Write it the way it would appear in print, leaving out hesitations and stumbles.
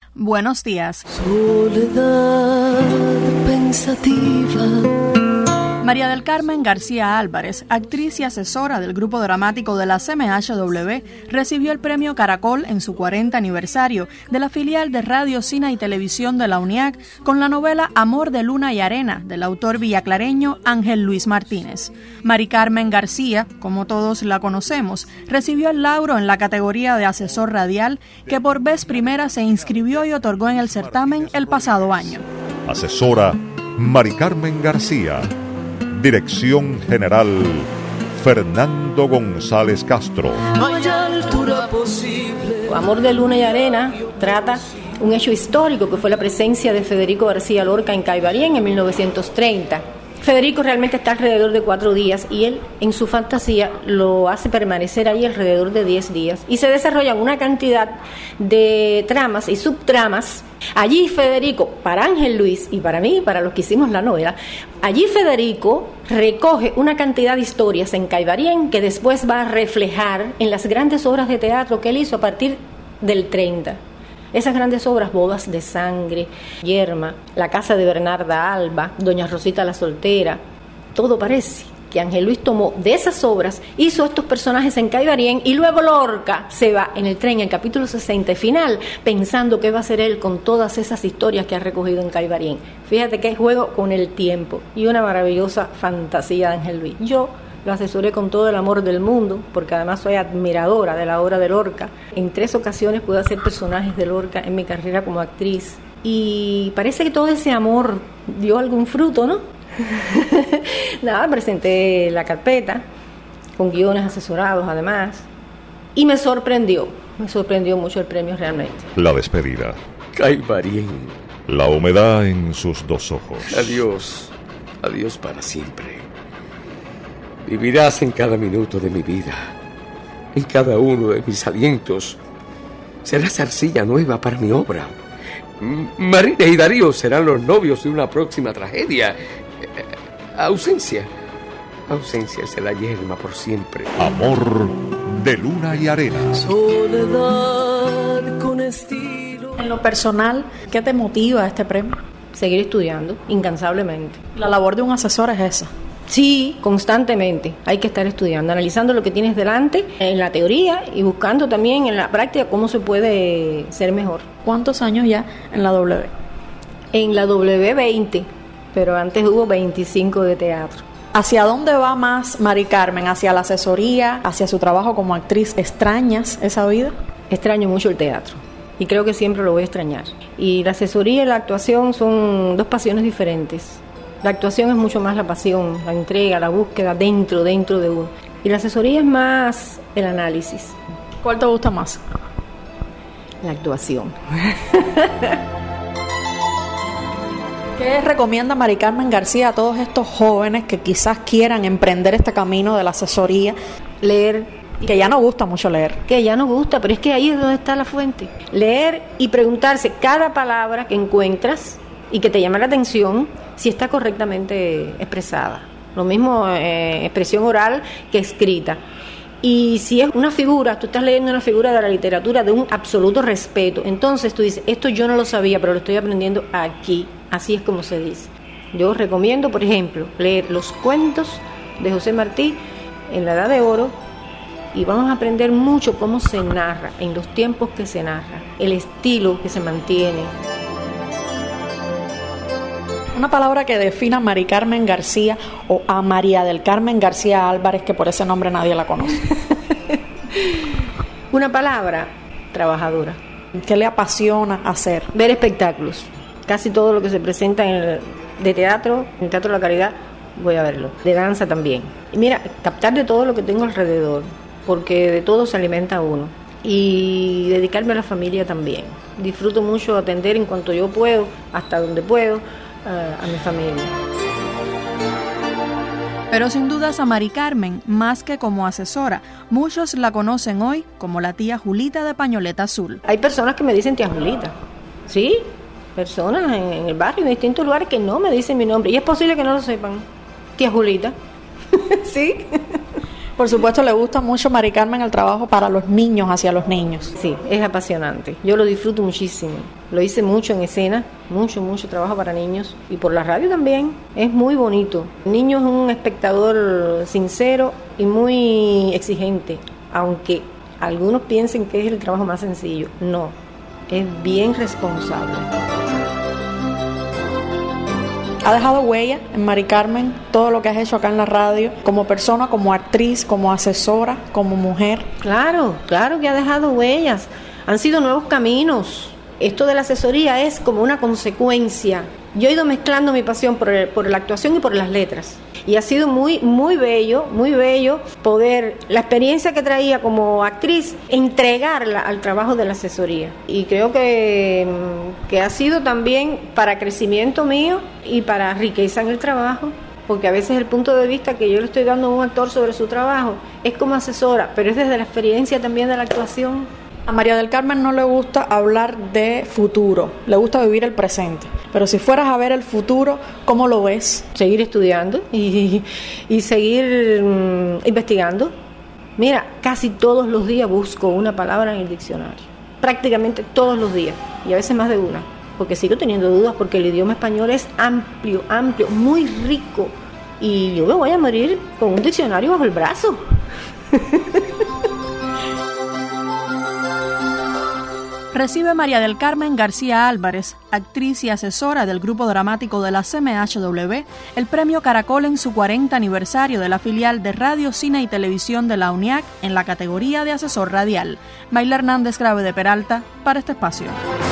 Buenos días. Soledad pensativa. María del Carmen García Álvarez, actriz y asesora del grupo dramático de la CMHW, recibió el premio Caracol en su 40 aniversario de la filial de Radio, Cine y Televisión de la UNIAC con la novela Amor de Luna y Arena del autor villaclareño Ángel Luis Martínez. Mari Carmen García, como todos la conocemos, recibió el lauro en la categoría de asesor radial que por vez primera se inscribió y otorgó en el certamen el pasado año. Asesora Mari Carmen García. Dirección General Fernando González Castro. No hay altura posible. Amor de Luna y Arena trata un hecho histórico que fue la presencia de Federico García Lorca en Caibarien en 1930. Federico realmente está alrededor de 4 días y él en su fantasía lo hace permanecer ahí alrededor de 10 días y se desarrollan una cantidad de tramas y subtramas. Allí Federico, para Ángel Luis y para mí, para los que hicimos la novela, allí Federico recoge una cantidad de historias en Caibarien que después va a reflejar en las grandes obras de teatro que él hizo a partir del 30. Esas grandes obras, Bodas de Sangre, Yerma, La Casa de Bernarda Alba, Doña Rosita la Soltera, todo parece que Ángel Luis tomó de esas obras, hizo estos personajes en Caibarien y luego Lorca se va en el tren, en el capítulo 60 final, pensando qué va a hacer él con todas esas historias que ha recogido en Caibarien. Fíjate que juego con el tiempo y una maravillosa fantasía de Ángel Luis. Yo lo asesoré con todo el amor del mundo, porque además soy admiradora de la obra de Lorca. En 3 ocasiones pude hacer personajes de Lorca en mi carrera como actriz. Y parece que todo ese amor dio algún fruto, ¿no? Nada, presenté la carpeta, con guiones asesorados además. Y me sorprendió mucho el premio realmente. La despedida. Caibarien. La humedad en sus 2 ojos. Adiós, adiós para siempre. Vivirás en cada minuto de mi vida, en cada uno de mis alientos. Serás arcilla nueva para mi obra. Marina y Darío serán los novios de una próxima tragedia. Ausencia es la yerma por siempre. Amor de Luna y Arena. Soledad con estilo. En lo personal, ¿qué te motiva a este premio? Seguir estudiando incansablemente. La labor de un asesor es esa. Sí, constantemente. Hay que estar estudiando, analizando lo que tienes delante en la teoría y buscando también en la práctica cómo se puede ser mejor. ¿Cuántos años ya en la W? En la W 20, pero antes hubo 25 de teatro. ¿Hacia dónde va más Mari Carmen? ¿Hacia la asesoría? ¿Hacia su trabajo como actriz? ¿Extrañas esa vida? Extraño mucho el teatro y creo que siempre lo voy a extrañar. Y la asesoría y la actuación son 2 pasiones diferentes. La actuación es mucho más la pasión, la entrega, la búsqueda dentro de uno. Y la asesoría es más el análisis. ¿Cuál te gusta más? La actuación. ¿Qué recomienda Mari Carmen García a todos estos jóvenes que quizás quieran emprender este camino de la asesoría? Leer. Que ya no gusta mucho leer. Que ya no gusta, pero es que ahí es donde está la fuente. Leer y preguntarse cada palabra que encuentras y que te llama la atención si está correctamente expresada. Lo mismo expresión oral que escrita. Y si es una figura, tú estás leyendo una figura de la literatura de un absoluto respeto, entonces tú dices, esto yo no lo sabía, pero lo estoy aprendiendo aquí. Así es como se dice. Yo recomiendo, por ejemplo, leer los cuentos de José Martí en la Edad de Oro y vamos a aprender mucho cómo se narra, en los tiempos que se narra, el estilo que se mantiene. Una palabra que defina a Mari Carmen García o a María del Carmen García Álvarez, que por ese nombre nadie la conoce. Una palabra, trabajadora. ¿Qué le apasiona hacer? Ver espectáculos. Casi todo lo que se presenta de teatro, en el Teatro de la Caridad, voy a verlo. De danza también. Y mira, captar de todo lo que tengo alrededor, porque de todo se alimenta uno. Y dedicarme a la familia también. Disfruto mucho atender en cuanto yo puedo, hasta donde puedo, a mi familia. Pero sin dudas a Mari Carmen, más que como asesora, muchos la conocen hoy como la tía Julita de Pañoleta Azul. Hay personas que me dicen tía Julita, ¿sí? Personas en el barrio, en distintos lugares que no me dicen mi nombre. Y es posible que no lo sepan. Tía Julita, ¿sí? Por supuesto, le gusta mucho, Mari Carmen, el trabajo para los niños, hacia los niños. Sí, es apasionante. Yo lo disfruto muchísimo. Lo hice mucho en escena, mucho trabajo para niños. Y por la radio también. Es muy bonito. El niño es un espectador sincero y muy exigente. Aunque algunos piensen que es el trabajo más sencillo. No, es bien responsable. ¿Ha dejado huella en Mari Carmen todo lo que has hecho acá en la radio, como persona, como actriz, como asesora, como mujer? Claro que ha dejado huellas. Han sido nuevos caminos. Esto de la asesoría es como una consecuencia. Yo he ido mezclando mi pasión por la actuación y por las letras. Y ha sido muy bello poder, la experiencia que traía como actriz, entregarla al trabajo de la asesoría. Y creo que ha sido también para crecimiento mío y para riqueza en el trabajo. Porque a veces el punto de vista que yo le estoy dando a un actor sobre su trabajo es como asesora, pero es desde la experiencia también de la actuación. A María del Carmen no le gusta hablar de futuro, le gusta vivir el presente. Pero si fueras a ver el futuro, ¿cómo lo ves? Seguir estudiando y seguir investigando. Mira, casi todos los días busco una palabra en el diccionario. Prácticamente todos los días, y a veces más de una. Porque sigo teniendo dudas, porque el idioma español es amplio, muy rico. Y yo me voy a morir con un diccionario bajo el brazo. Recibe María del Carmen García Álvarez, actriz y asesora del grupo dramático de la CMHW, el premio Caracol en su 40 aniversario de la filial de Radio, Cine y Televisión de la UNIAC en la categoría de asesor radial. Mayla Hernández Grave de Peralta, para este espacio.